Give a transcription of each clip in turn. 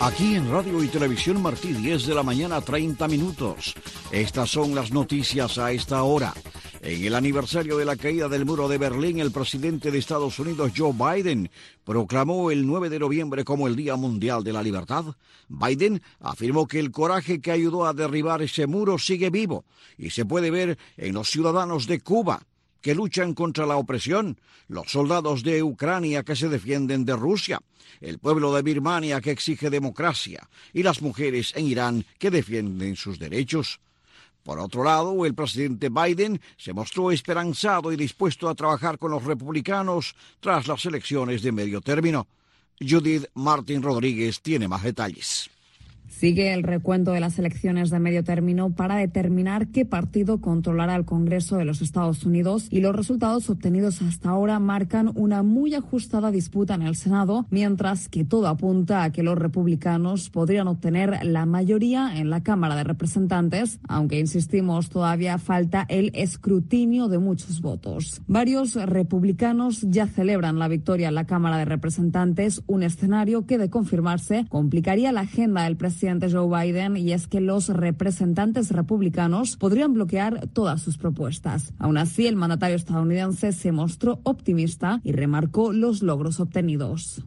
Aquí en Radio y Televisión Martí, 10 de la mañana, 30 minutos. Estas son las noticias a esta hora. En el aniversario de la caída del muro de Berlín, el presidente de Estados Unidos, Joe Biden, proclamó el 9 de noviembre como el Día Mundial de la Libertad. Biden afirmó que el coraje que ayudó a derribar ese muro sigue vivo y se puede ver en los ciudadanos de Cuba, que luchan contra la opresión, los soldados de Ucrania que se defienden de Rusia, el pueblo de Birmania que exige democracia y las mujeres en Irán que defienden sus derechos. Por otro lado, el presidente Biden se mostró esperanzado y dispuesto a trabajar con los republicanos tras las elecciones de medio término. Judith Martín Rodríguez tiene más detalles. Sigue el recuento de las elecciones de medio término para determinar qué partido controlará el Congreso de los Estados Unidos, y los resultados obtenidos hasta ahora marcan una muy ajustada disputa en el Senado, mientras que todo apunta a que los republicanos podrían obtener la mayoría en la Cámara de Representantes, aunque insistimos, todavía falta el escrutinio de muchos votos. Varios republicanos ya celebran la victoria en la Cámara de Representantes, un escenario que, de confirmarse, complicaría la agenda del presidente Joe Biden, y es que los representantes republicanos podrían bloquear todas sus propuestas. Aún así, el mandatario estadounidense se mostró optimista y remarcó los logros obtenidos.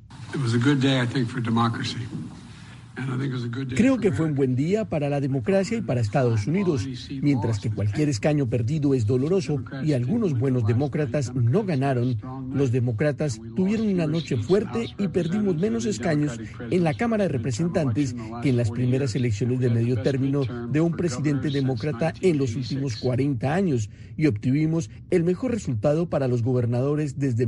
Creo que fue un buen día para la democracia y para Estados Unidos. Mientras que cualquier escaño perdido es doloroso y algunos buenos demócratas no ganaron, los demócratas tuvieron una noche fuerte y perdimos menos escaños en la Cámara de Representantes que en las primeras elecciones de medio término de un presidente demócrata en los últimos 40 años, y obtuvimos el mejor resultado para los gobernadores desde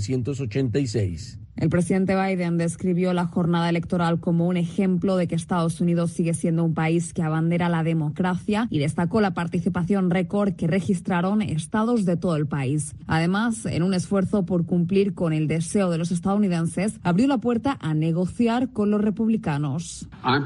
1986. El presidente Biden describió la jornada electoral como un ejemplo de que Estados Unidos sigue siendo un país que abandera la democracia, y destacó la participación récord que registraron estados de todo el país. Además, en un esfuerzo por cumplir con el deseo de los estadounidenses, abrió la puerta a negociar con los republicanos.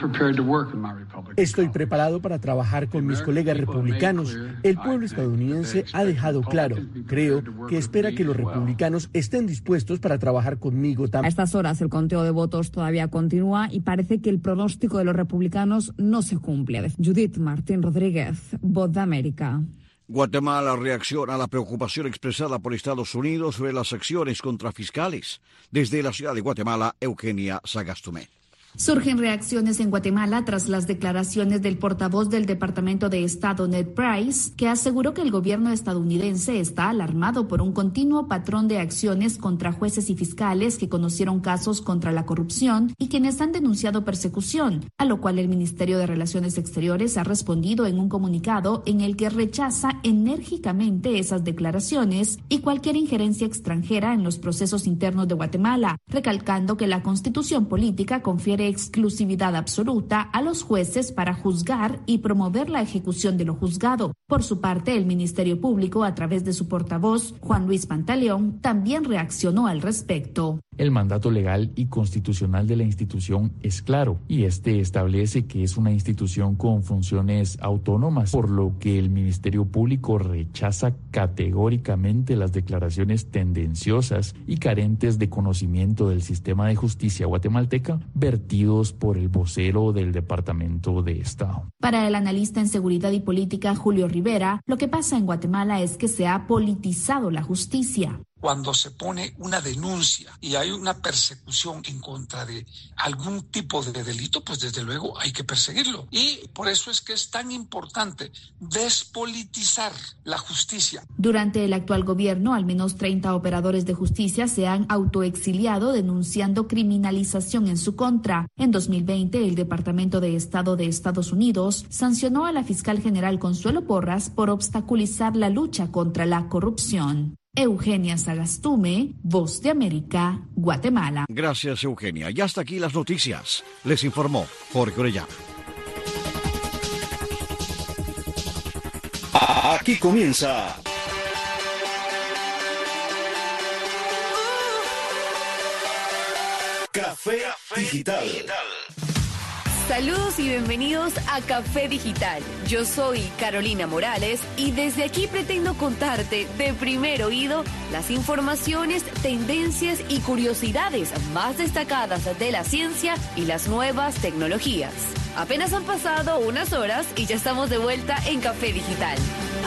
Estoy preparado para trabajar con mis colegas republicanos. El pueblo estadounidense ha dejado claro, creo, que espera que los republicanos estén dispuestos para trabajar conmigo. A estas horas el conteo de votos todavía continúa y parece que el pronóstico de los republicanos no se cumple. Judith Martín Rodríguez, Voz de América. Guatemala reacciona a la preocupación expresada por Estados Unidos sobre las acciones contra fiscales. Desde la ciudad de Guatemala, Eugenia Sagastume. Surgen reacciones en Guatemala tras las declaraciones del portavoz del Departamento de Estado, Ned Price, que aseguró que el gobierno estadounidense está alarmado por un continuo patrón de acciones contra jueces y fiscales que conocieron casos contra la corrupción y quienes han denunciado persecución, a lo cual el Ministerio de Relaciones Exteriores ha respondido en un comunicado en el que rechaza enérgicamente esas declaraciones y cualquier injerencia extranjera en los procesos internos de Guatemala, recalcando que la Constitución política confiere exclusividad absoluta a los jueces para juzgar y promover la ejecución de lo juzgado. Por su parte, el Ministerio Público, a través de su portavoz, Juan Luis Pantaleón, también reaccionó al respecto. El mandato legal y constitucional de la institución es claro, y este establece que es una institución con funciones autónomas, por lo que el Ministerio Público rechaza categóricamente las declaraciones tendenciosas y carentes de conocimiento del sistema de justicia guatemalteca vertidos por el vocero del Departamento de Estado. Para el analista en seguridad y política Julio Rivera, lo que pasa en Guatemala es que se ha politizado la justicia. Cuando se pone una denuncia y hay una persecución en contra de algún tipo de delito, pues desde luego hay que perseguirlo. Y por eso es que es tan importante despolitizar la justicia. Durante el actual gobierno, al menos 30 operadores de justicia se han autoexiliado denunciando criminalización en su contra. En 2020, el Departamento de Estado de Estados Unidos sancionó a la fiscal general Consuelo Porras por obstaculizar la lucha contra la corrupción. Eugenia Sagastume, Voz de América, Guatemala. Gracias, Eugenia. Y hasta aquí las noticias. Les informó Jorge Orellana. Aquí comienza Café Digital. Saludos y bienvenidos a Café Digital. Yo soy Carolina Morales y desde aquí pretendo contarte de primer oído las informaciones, tendencias y curiosidades más destacadas de la ciencia y las nuevas tecnologías. Apenas han pasado unas horas y ya estamos de vuelta en Café Digital.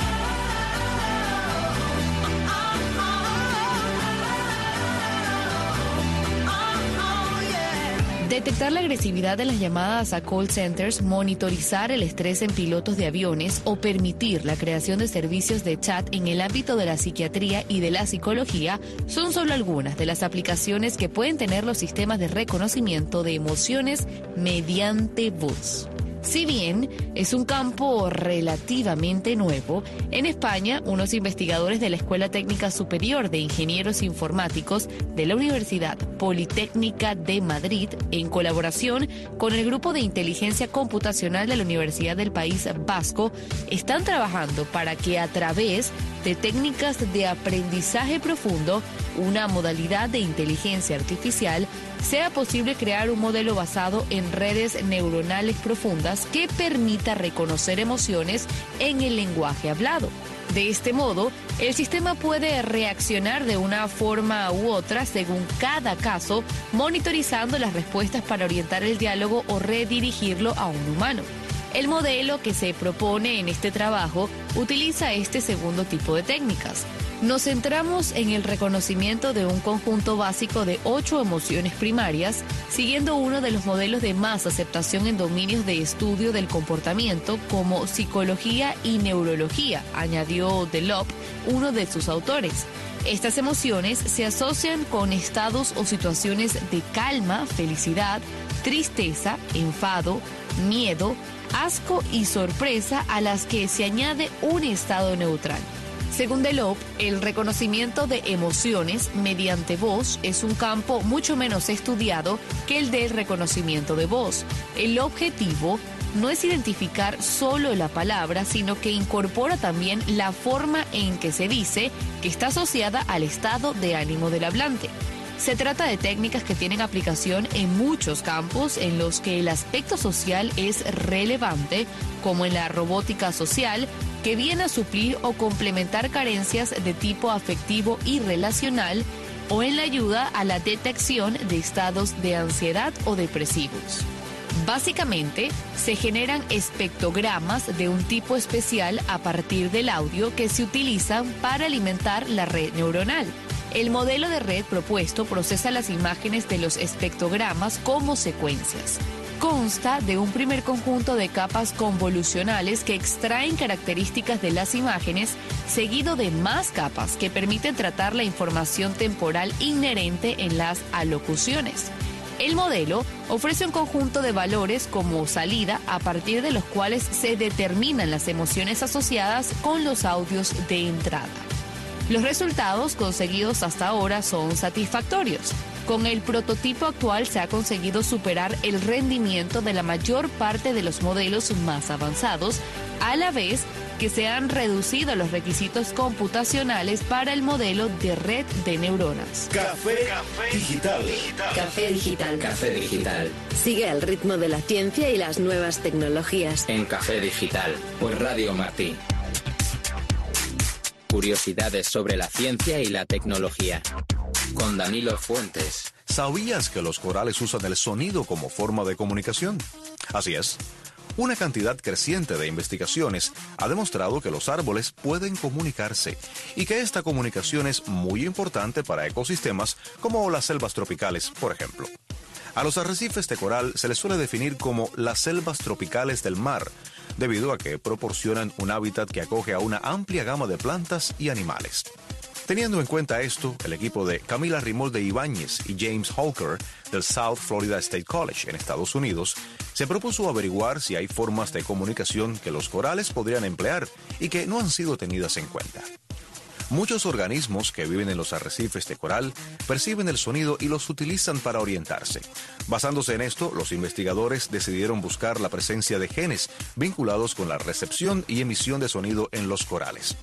Detectar la agresividad de las llamadas a call centers, monitorizar el estrés en pilotos de aviones o permitir la creación de servicios de chat en el ámbito de la psiquiatría y de la psicología son solo algunas de las aplicaciones que pueden tener los sistemas de reconocimiento de emociones mediante voz. Si bien es un campo relativamente nuevo, en España, unos investigadores de la Escuela Técnica Superior de Ingenieros Informáticos de la Universidad Politécnica de Madrid, en colaboración con el Grupo de Inteligencia Computacional de la Universidad del País Vasco, están trabajando para que a través de técnicas de aprendizaje profundo, una modalidad de inteligencia artificial, sea posible crear un modelo basado en redes neuronales profundas que permita reconocer emociones en el lenguaje hablado. De este modo, el sistema puede reaccionar de una forma u otra según cada caso, monitorizando las respuestas para orientar el diálogo o redirigirlo a un humano. El modelo que se propone en este trabajo utiliza este segundo tipo de técnicas. Nos centramos en el reconocimiento de un conjunto básico de 8 emociones primarias, siguiendo uno de los modelos de más aceptación en dominios de estudio del comportamiento como psicología y neurología, añadió Delop, uno de sus autores. Estas emociones se asocian con estados o situaciones de calma, felicidad, tristeza, enfado, miedo, asco y sorpresa a las que se añade un estado neutral. Según Delop, el reconocimiento de emociones mediante voz es un campo mucho menos estudiado que el del reconocimiento de voz. El objetivo no es identificar solo la palabra, sino que incorpora también la forma en que se dice, que está asociada al estado de ánimo del hablante. Se trata de técnicas que tienen aplicación en muchos campos en los que el aspecto social es relevante, como en la robótica social, que viene a suplir o complementar carencias de tipo afectivo y relacional, o en la ayuda a la detección de estados de ansiedad o depresivos. Básicamente, se generan espectrogramas de un tipo especial a partir del audio que se utilizan para alimentar la red neuronal. El modelo de red propuesto procesa las imágenes de los espectrogramas como secuencias. Consta de un primer conjunto de capas convolucionales que extraen características de las imágenes, seguido de más capas que permiten tratar la información temporal inherente en las alocuciones. El modelo ofrece un conjunto de valores como salida a partir de los cuales se determinan las emociones asociadas con los audios de entrada. Los resultados conseguidos hasta ahora son satisfactorios. Con el prototipo actual se ha conseguido superar el rendimiento de la mayor parte de los modelos más avanzados, a la vez que se han reducido los requisitos computacionales para el modelo de red de neuronas. Café Digital. Café Digital. Café Digital. Sigue el ritmo de la ciencia y las nuevas tecnologías. En Café Digital, por Radio Martí. Curiosidades sobre la ciencia y la tecnología. Con Danilo Fuentes. ¿Sabías que los corales usan el sonido como forma de comunicación? Así es. Una cantidad creciente de investigaciones ha demostrado que los árboles pueden comunicarse y que esta comunicación es muy importante para ecosistemas como las selvas tropicales, por ejemplo. A los arrecifes de coral se les suele definir como las selvas tropicales del mar, debido a que proporcionan un hábitat que acoge a una amplia gama de plantas y animales. Teniendo en cuenta esto, el equipo de Camila Rimolde Ibáñez y James Holker del South Florida State College en Estados Unidos se propuso averiguar si hay formas de comunicación que los corales podrían emplear y que no han sido tenidas en cuenta. Muchos organismos que viven en los arrecifes de coral perciben el sonido y los utilizan para orientarse. Basándose en esto, los investigadores decidieron buscar la presencia de genes vinculados con la recepción y emisión de sonido en los corales.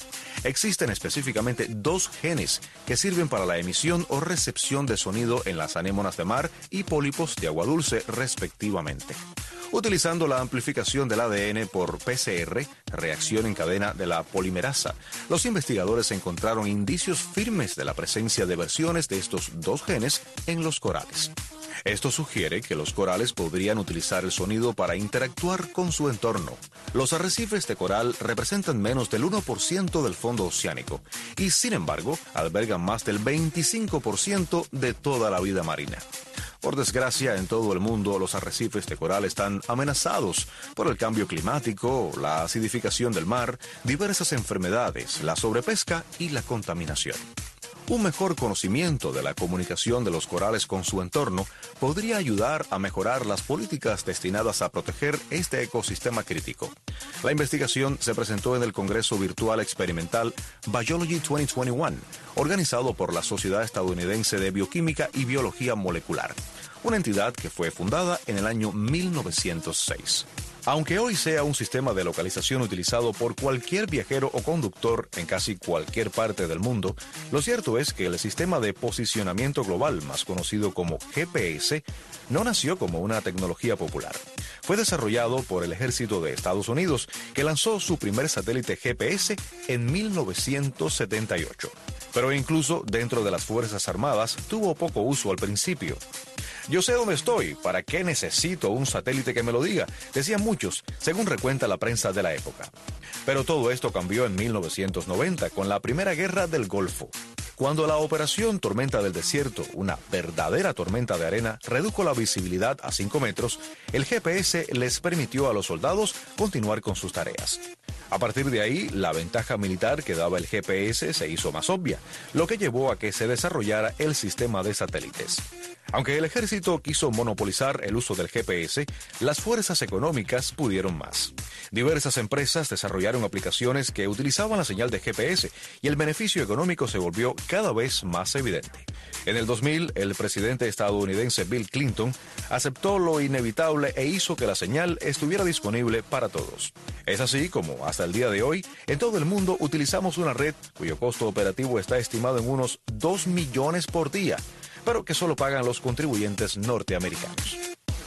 existen específicamente 2 genes que sirven para la emisión o recepción de sonido en las anémonas de mar y pólipos de agua dulce, respectivamente. Utilizando la amplificación del ADN por PCR, reacción en cadena de la polimerasa, los investigadores encontraron indicios firmes de la presencia de versiones de estos 2 genes en los corales. Esto sugiere que los corales podrían utilizar el sonido para interactuar con su entorno. Los arrecifes de coral representan menos del 1% del fondo oceánico y, sin embargo, albergan más del 25% de toda la vida marina. Por desgracia, en todo el mundo los arrecifes de coral están amenazados por el cambio climático, la acidificación del mar, diversas enfermedades, la sobrepesca y la contaminación. Un mejor conocimiento de la comunicación de los corales con su entorno podría ayudar a mejorar las políticas destinadas a proteger este ecosistema crítico. La investigación se presentó en el Congreso Virtual Experimental Biology 2021, organizado por la Sociedad Estadounidense de Bioquímica y Biología Molecular, una entidad que fue fundada en el año 1906. Aunque hoy sea un sistema de localización utilizado por cualquier viajero o conductor en casi cualquier parte del mundo, lo cierto es que el sistema de posicionamiento global, más conocido como GPS, no nació como una tecnología popular. Fue desarrollado por el Ejército de Estados Unidos, que lanzó su primer satélite GPS en 1978. Pero incluso dentro de las Fuerzas Armadas tuvo poco uso al principio. Yo sé dónde estoy, ¿para qué necesito un satélite que me lo diga?, decían muchos, según recuenta la prensa de la época. Pero todo esto cambió en 1990 con la Primera Guerra del Golfo. Cuando la operación Tormenta del Desierto, una verdadera tormenta de arena, redujo la visibilidad a 5 metros, el GPS les permitió a los soldados continuar con sus tareas. A partir de ahí, la ventaja militar que daba el GPS se hizo más obvia, lo que llevó a que se desarrollara el sistema de satélites. Aunque el ejército quiso monopolizar el uso del GPS, las fuerzas económicas pudieron más. Diversas empresas desarrollaron aplicaciones que utilizaban la señal de GPS y el beneficio económico se volvió cada vez más evidente. En el 2000, el presidente estadounidense Bill Clinton aceptó lo inevitable e hizo que la señal estuviera disponible para todos. Es así como, hasta el día de hoy, en todo el mundo utilizamos una red cuyo costo operativo está estimado en unos 2 millones por día, pero que solo pagan los contribuyentes norteamericanos.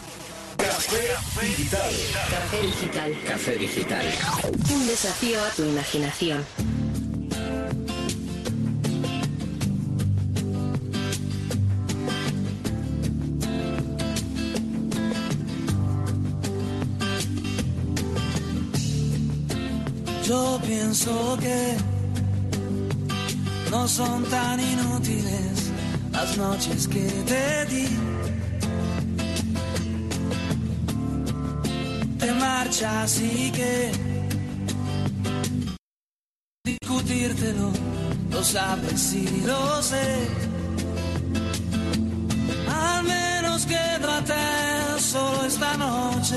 Café Digital. Café Digital. Café Digital. Un desafío a tu imaginación. Yo pienso que no son tan inútiles las noches que te di. Te marchas y que discutírtelo, lo sabes y lo sé. Al menos quédate solo esta noche.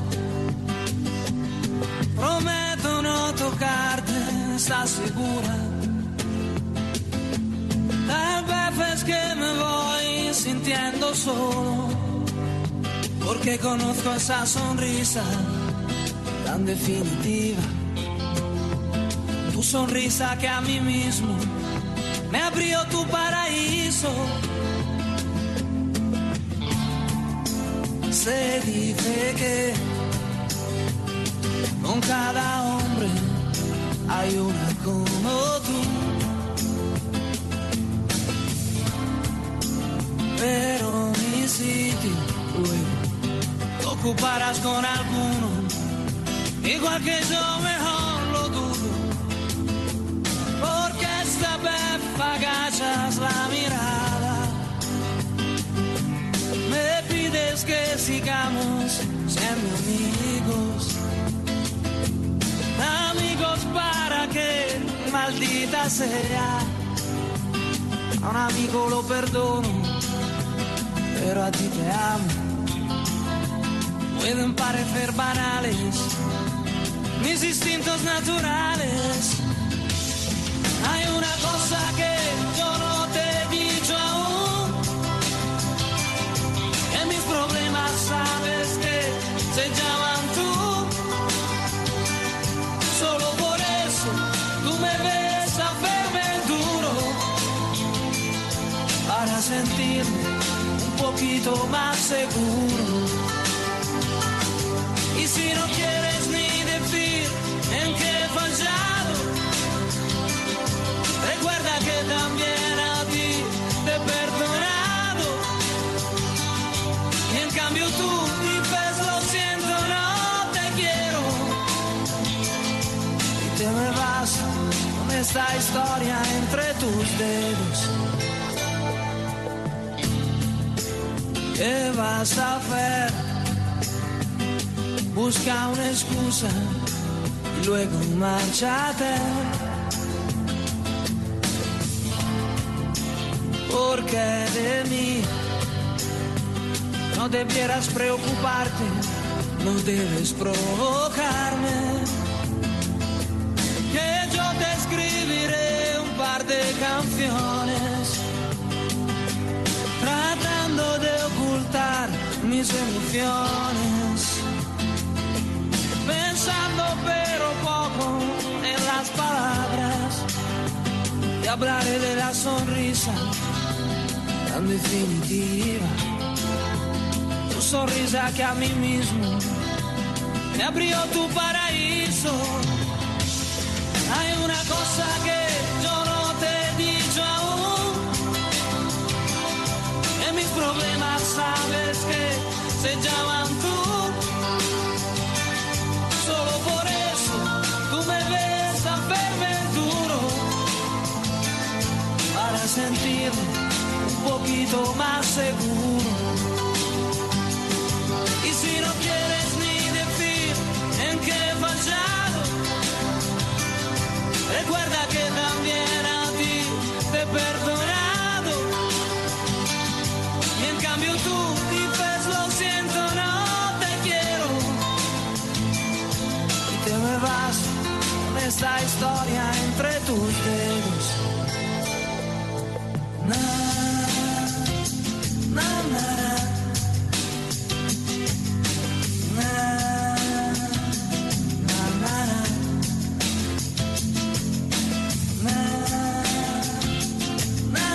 Prometo no tocarte, ¿estás segura? Tal vez es que me voy sintiendo solo, porque conozco esa sonrisa tan definitiva. Tu sonrisa que a mí mismo me abrió tu paraíso. Se dice que con cada hombre hay una como tú, pero mi sitio luego lo ocuparás con alguno, igual que yo, mejor lo dudo, porque esta vez agachas la mirada, me pides que sigamos siendo amigos. Amigos para que, maldita sea, a un amigo lo perdono, pero a ti te amo. Pueden parecer banales mis instintos naturales. Hay una cosa que yo no te he dicho aún, que mis problemas sabes que se llaman tú. Solo por eso tú me ves poquito más seguro. Y si no quieres ni decir en qué he fallado, recuerda que también a ti te he perdonado. Y en cambio tú dices lo siento, no te quiero. Y te me vas con esta historia entre tus dedos. ¿Qué vas a hacer? Busca una excusa y luego márchate. Porque de mí no debieras preocuparte, no debes provocarme. Que yo te escribiré un par de canciones tratando de ocultar mis emociones, pensando pero poco en las palabras. Te hablaré de la sonrisa tan definitiva, tu sonrisa que a mí mismo me abrió tu paraíso. Hay una cosa que yo no te he dicho aún, que mis problemas sabes que se llaman tú. Solo por eso tú me ves tan ferventuro, para sentirme un poquito más seguro. Y si no quieres ni decir en qué he fallado, recuerda que también a ti te he perdonado. Y en cambio tú dices lo siento, no te quiero. Y te me vas con esta historia entre tus dedos. Na, na, na, na, na, na, na, na,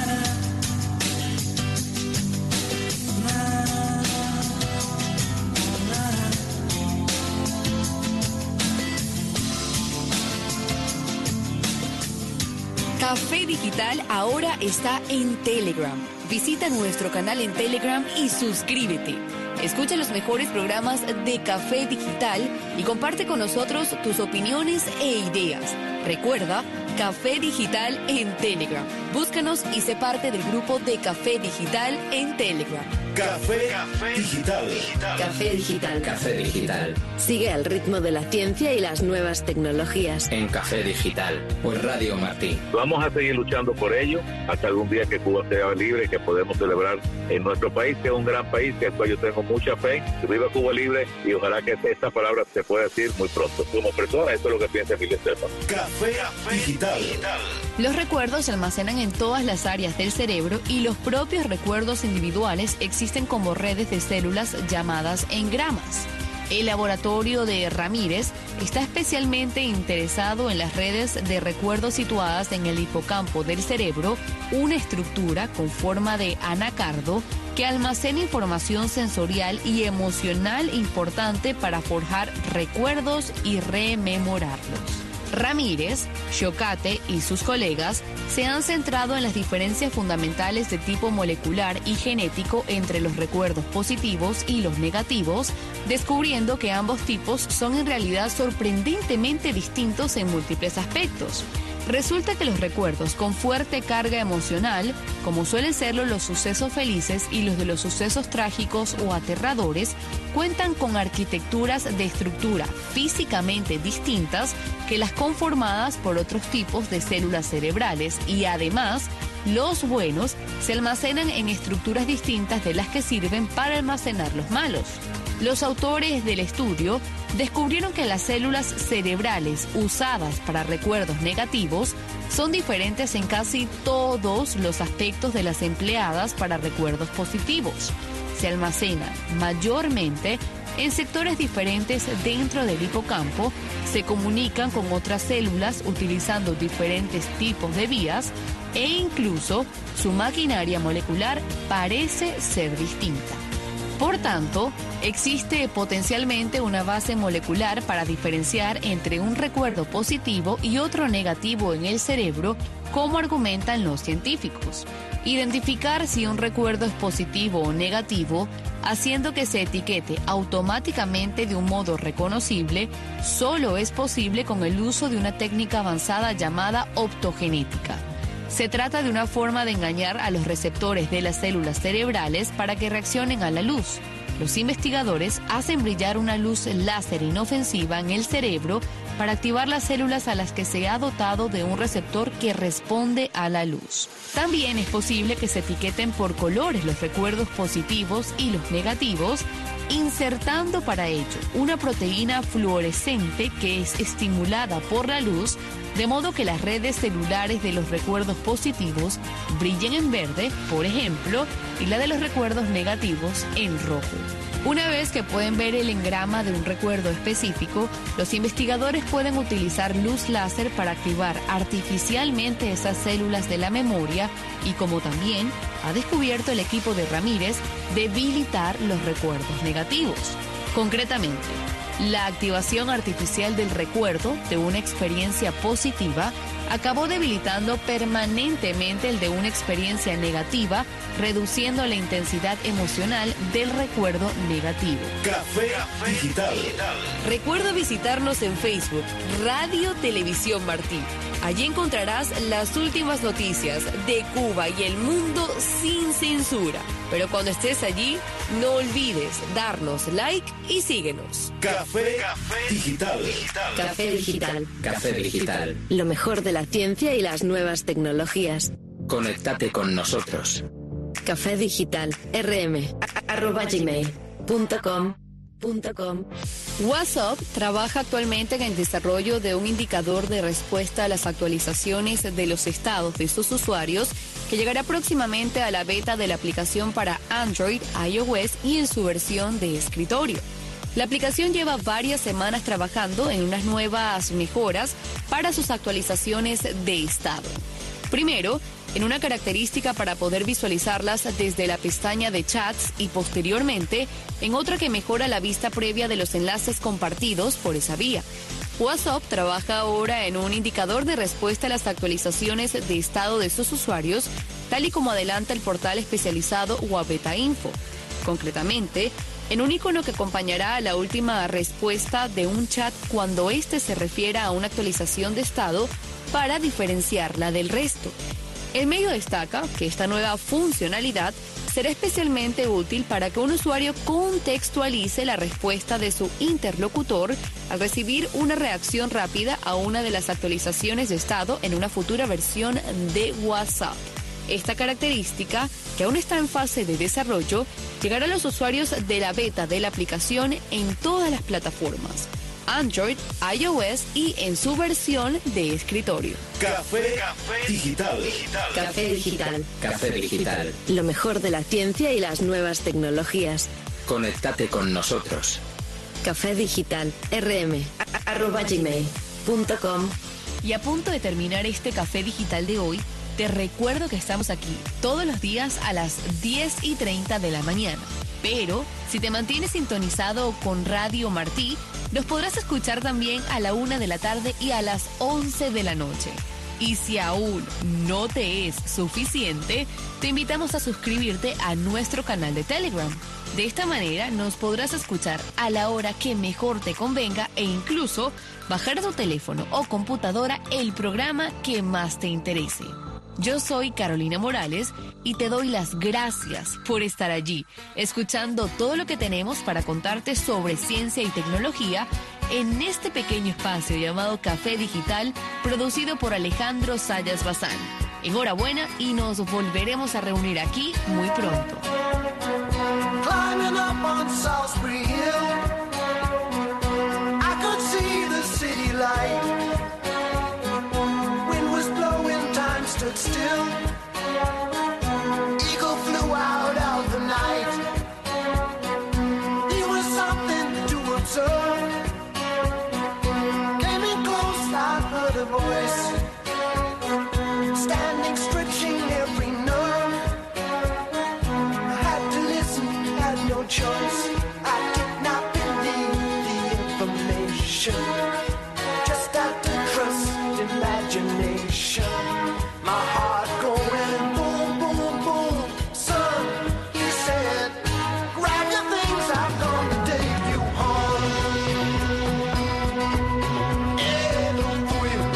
Café Digital ahora está en Telegram. Visita nuestro canal en Telegram y suscríbete. Escucha los mejores programas de Café Digital y comparte con nosotros tus opiniones e ideas. Recuerda, Café Digital en Telegram. Búscanos y sé parte del grupo de Café Digital en Telegram. Café Digital. Café Digital. Café Digital. Sigue al ritmo de la ciencia y las nuevas tecnologías. En Café Digital. Por Radio Martí. Vamos a seguir luchando por ello hasta algún día que Cuba sea libre y que podemos celebrar en nuestro país, que es un gran país, que al cual yo tengo mucha fe. Que viva Cuba libre y ojalá que esta palabra se pueda decir muy pronto. Como persona, esto es lo que piensa Emilio Estefan. Café Digital. Los recuerdos se almacenan en todas las áreas del cerebro y los propios recuerdos individuales existen como redes de células llamadas engramas. El laboratorio de Ramírez está especialmente interesado en las redes de recuerdos situadas en el hipocampo del cerebro, una estructura con forma de anacardo que almacena información sensorial y emocional importante para forjar recuerdos y rememorarlos. Ramírez, Shocate y sus colegas se han centrado en las diferencias fundamentales de tipo molecular y genético entre los recuerdos positivos y los negativos, descubriendo que ambos tipos son en realidad sorprendentemente distintos en múltiples aspectos. Resulta que los recuerdos con fuerte carga emocional, como suelen serlo los sucesos felices y los de los sucesos trágicos o aterradores, cuentan con arquitecturas de estructura físicamente distintas que las conformadas por otros tipos de células cerebrales y además, los buenos se almacenan en estructuras distintas de las que sirven para almacenar los malos. Los autores del estudio descubrieron que las células cerebrales usadas para recuerdos negativos son diferentes en casi todos los aspectos de las empleadas para recuerdos positivos. Se almacenan mayormente en sectores diferentes dentro del hipocampo, se comunican con otras células utilizando diferentes tipos de vías e incluso su maquinaria molecular parece ser distinta. Por tanto, existe potencialmente una base molecular para diferenciar entre un recuerdo positivo y otro negativo en el cerebro, como argumentan los científicos. Identificar si un recuerdo es positivo o negativo, haciendo que se etiquete automáticamente de un modo reconocible, solo es posible con el uso de una técnica avanzada llamada optogenética. Se trata de una forma de engañar a los receptores de las células cerebrales para que reaccionen a la luz. Los investigadores hacen brillar una luz láser inofensiva en el cerebro para activar las células a las que se ha dotado de un receptor que responde a la luz. También es posible que se etiqueten por colores los recuerdos positivos y los negativos, insertando para ello una proteína fluorescente que es estimulada por la luz, de modo que las redes celulares de los recuerdos positivos brillen en verde, por ejemplo, y la de los recuerdos negativos en rojo. Una vez que pueden ver el engrama de un recuerdo específico, los investigadores pueden utilizar luz láser para activar artificialmente esas células de la memoria y, como también ha descubierto el equipo de Ramírez, debilitar los recuerdos negativos. Concretamente, la activación artificial del recuerdo de una experiencia positiva acabó debilitando permanentemente el de una experiencia negativa, reduciendo la intensidad emocional del recuerdo negativo. Café Digital. Recuerda visitarnos en Facebook, Radio Televisión Martí. Allí encontrarás las últimas noticias de Cuba y el mundo sin censura. Pero cuando estés allí, no olvides darnos like y síguenos. Café Digital. Café Digital. Café Digital. Lo mejor de la ciencia y las nuevas tecnologías. Conéctate con nosotros. Café Digital. rm@gmail.com. WhatsApp trabaja actualmente en el desarrollo de un indicador de respuesta a las actualizaciones de los estados de sus usuarios que llegará próximamente a la beta de la aplicación para Android, iOS y en su versión de escritorio. La aplicación lleva varias semanas trabajando en unas nuevas mejoras para sus actualizaciones de estado. Primero, en una característica para poder visualizarlas desde la pestaña de chats y posteriormente en otra que mejora la vista previa de los enlaces compartidos por esa vía. WhatsApp trabaja ahora en un indicador de respuesta a las actualizaciones de estado de sus usuarios, tal y como adelanta el portal especializado Wabeta Info. Concretamente, en un icono que acompañará a la última respuesta de un chat cuando éste se refiera a una actualización de estado para diferenciarla del resto. El medio destaca que esta nueva funcionalidad será especialmente útil para que un usuario contextualice la respuesta de su interlocutor al recibir una reacción rápida a una de las actualizaciones de estado en una futura versión de WhatsApp. Esta característica, que aún está en fase de desarrollo, llegará a los usuarios de la beta de la aplicación en todas las plataformas: Android, iOS y en su versión de escritorio. Café Digital. Café Digital. Café Digital. Lo mejor de la ciencia y las nuevas tecnologías. Conéctate con nosotros. Café Digital. rm@gmail.com. Y a punto de terminar este Café Digital de hoy, te recuerdo que estamos aquí todos los días a las 10:30 de la mañana. Pero si te mantienes sintonizado con Radio Martí, los podrás escuchar también a la 1 de la tarde y a las 11 de la noche. Y si aún no te es suficiente, te invitamos a suscribirte a nuestro canal de Telegram. De esta manera nos podrás escuchar a la hora que mejor te convenga e incluso bajar a tu teléfono o computadora el programa que más te interese. Yo soy Carolina Morales y te doy las gracias por estar allí, escuchando todo lo que tenemos para contarte sobre ciencia y tecnología en este pequeño espacio llamado Café Digital, producido por Alejandro Sayas Bazán. Enhorabuena y nos volveremos a reunir aquí muy pronto. Stood still. Eagle flew out of the night. He was something choice. I did not believe the information. Just had to trust imagination. My heart going boom, boom, boom. Son, he said, grab your things, I'm gonna take you home. Yeah, don't quit.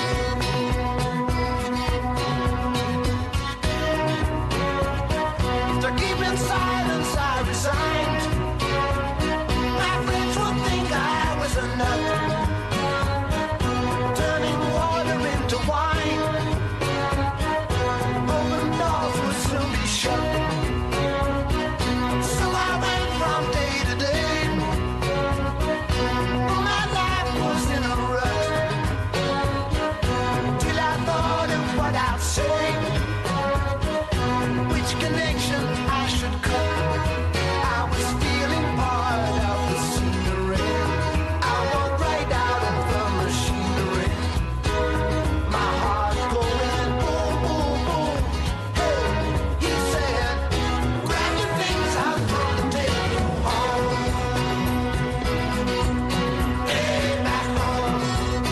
To keep in silence, I resigned. My friends would think I was a nut, turning water into wine. Open doors would soon be shut. So I went from day to day. My life was in a rut, till I thought of what I'd say, which connection I should cut. I was feeling part of the scenery. I walked right out of the machinery. My heart going boom, boom, boom. Hey, he said, grab your things, I'm gonna take you home. Hey, back home.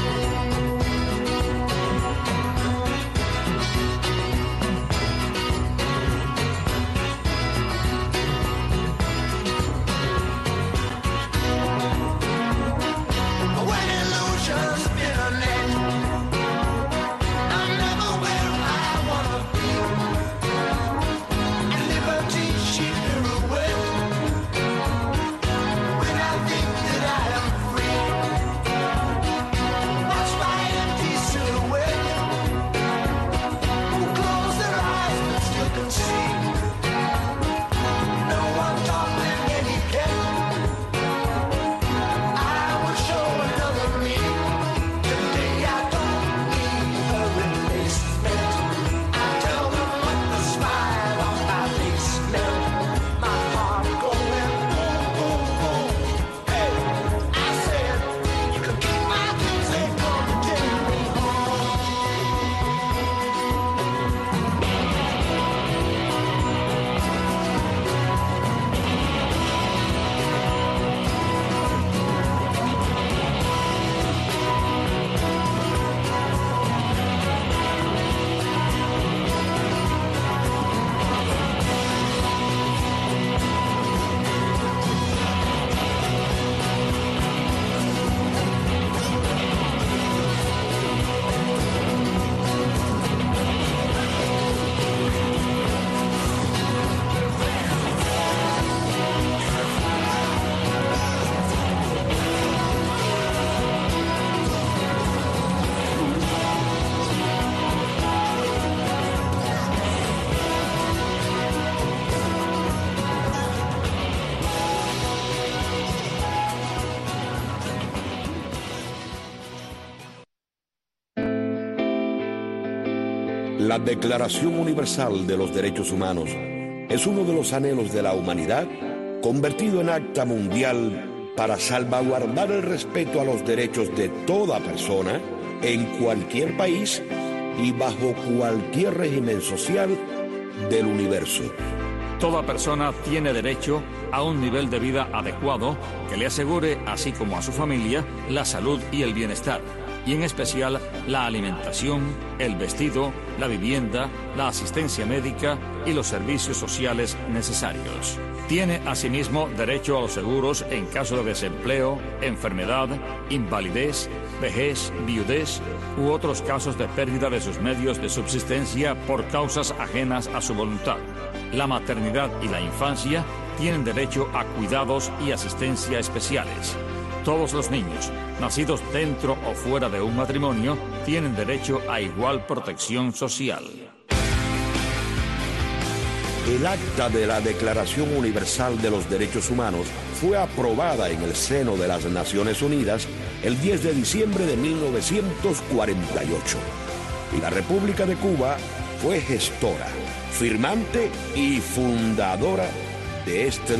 When illusions spin a net, I'm never where I wanna be. And liberty she pirouette. When I think that I am free, watch my empty silhouette. Who close their eyes but still can see. No one taught them etiquette. I will show another me. Today I don't need a replacement. I tell them what the smile on my face meant. My heart going boom, boom, boom. Hey, I said, you can keep my things, they come and take me home. La Declaración Universal de los Derechos Humanos es uno de los anhelos de la humanidad convertido en acta mundial para salvaguardar el respeto a los derechos de toda persona en cualquier país y bajo cualquier régimen social del universo. Toda persona tiene derecho a un nivel de vida adecuado que le asegure, así como a su familia, la salud y el bienestar, y en especial la alimentación, el vestido, la vivienda, la asistencia médica y los servicios sociales necesarios. Tiene asimismo derecho a los seguros en caso de desempleo, enfermedad, invalidez, vejez, viudez u otros casos de pérdida de sus medios de subsistencia por causas ajenas a su voluntad. La maternidad y la infancia tienen derecho a cuidados y asistencia especiales. Todos los niños, nacidos dentro o fuera de un matrimonio, tienen derecho a igual protección social. El acta de la Declaración Universal de los Derechos Humanos fue aprobada en el seno de las Naciones Unidas el 10 de diciembre de 1948. Y la República de Cuba fue gestora, firmante y fundadora de este